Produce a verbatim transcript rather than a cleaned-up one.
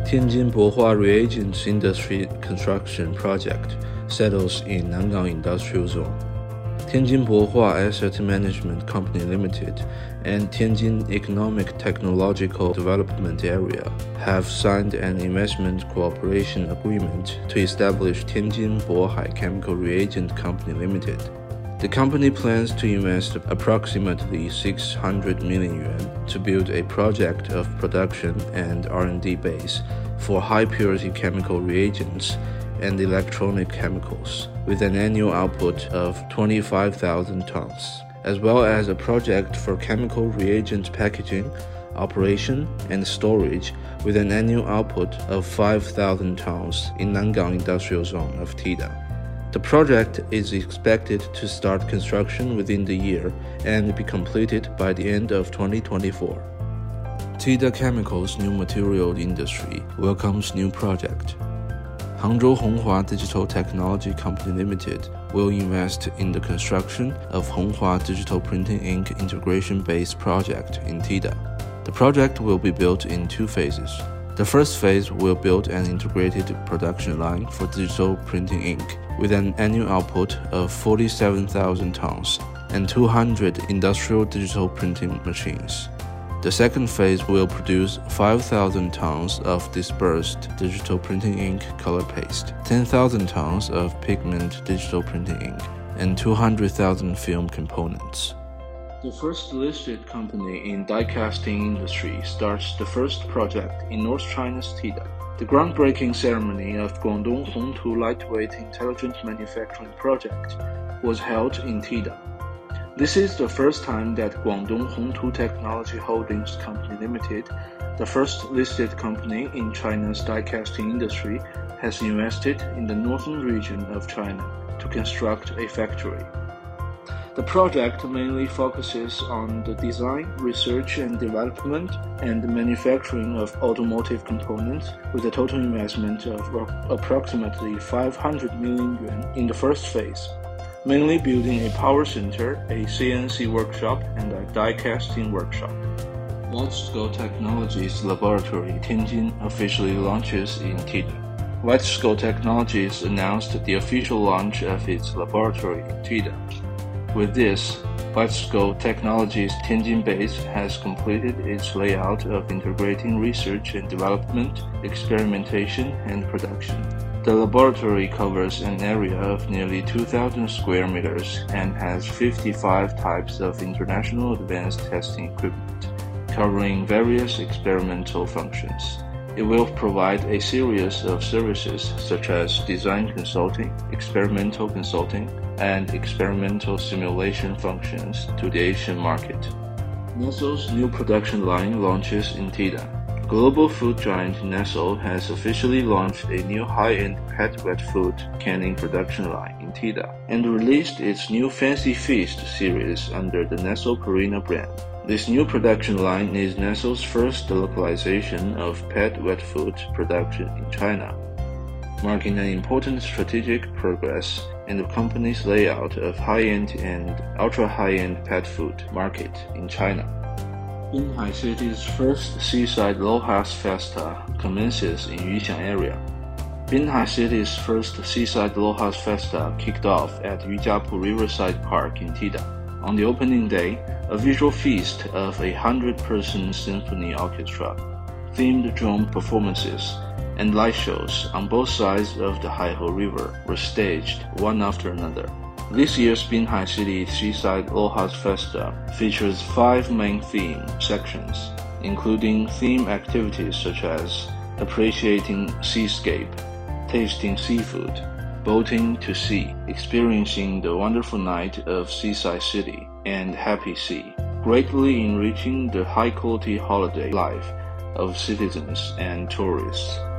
Tianjin Bohua Reagents Industry Construction Project settles in Nangang Industrial Zone. Tianjin Bohua Asset Management Company Limited and Tianjin Economic Technological Development Area have signed an investment cooperation agreement to establish Tianjin Bohai Chemical Reagent Company Limited. The company plans to invest approximately six hundred million yuan to build a project of production and R and D base for high-purity chemical reagents and electronic chemicals, with an annual output of twenty-five thousand tons, as well as a project for chemical reagent packaging, operation, and storage with an annual output of five thousand tons in Nangang Industrial Zone of TIDA. The project is expected to start construction within the year and be completed by the end of twenty twenty-four. TIDA Chemicals New Material Industry welcomes new project. Hangzhou Honghua Digital Technology Company Limited will invest in the construction of Honghua Digital Printing Ink integration-based project in TIDA. The project will be built in two phases. The first phase will build an integrated production line for digital printing ink with an annual output of forty-seven thousand tons and two hundred industrial digital printing machines. The second phase will produce five thousand tons of dispersed digital printing ink color paste, ten thousand tons of pigment digital printing ink, and two hundred thousand film components. The first listed company in die casting industry starts the first project in North China's TIDA. The groundbreaking ceremony of Guangdong Hongtu Lightweight Intelligent Manufacturing Project was held in TIDA. This is the first time that Guangdong Hongtu Technology Holdings Company Limited, the first listed company in China's die casting industry, has invested in the northern region of China to construct a factory. The project mainly focuses on the design, research and development, and the manufacturing of automotive components with a total investment of approximately five hundred million yuan in the first phase, mainly building a power center, a C N C workshop, and a die casting workshop. Whitesco Technologies Laboratory Tianjin officially launches in TIDA. Whitesco Technologies announced the official launch of its laboratory in TIDA. With this, Whitesco Technologies Tianjin base has completed its layout of integrating research and development, experimentation, and production. The laboratory covers an area of nearly two thousand square meters and has fifty-five types of international advanced testing equipment, covering various experimental functions. It will provide a series of services such as design consulting, experimental consulting, and experimental simulation functions to the Asian market. Nestle's new production line launches in TIDA. Global food giant Nestle has officially launched a new high-end pet wet food canning production line in TIDA and released its new Fancy Feast series under the Nestle Purina brand. This new production line is Nestle's first localization of pet wet food production in China, marking an important strategic progress in the company's layout of high-end and ultra-high-end pet food market in China. Binhai City's first Seaside LOHAS Festa commences in Yuxiang area. Binhai City's first Seaside LOHAS Festa kicked off at Yujiapu Riverside Park in TIDA. On the opening day, a visual feast of a hundred-person symphony orchestra, themed drone performances, and light shows on both sides of the Haihe River were staged one after another. This year's Binhai City Seaside LOHAS Festa features five main theme sections, including theme activities such as appreciating seascape, tasting seafood, boating to sea, experiencing the wonderful night of Seaside City, and Happy Sea, greatly enriching the high-quality holiday life of citizens and tourists.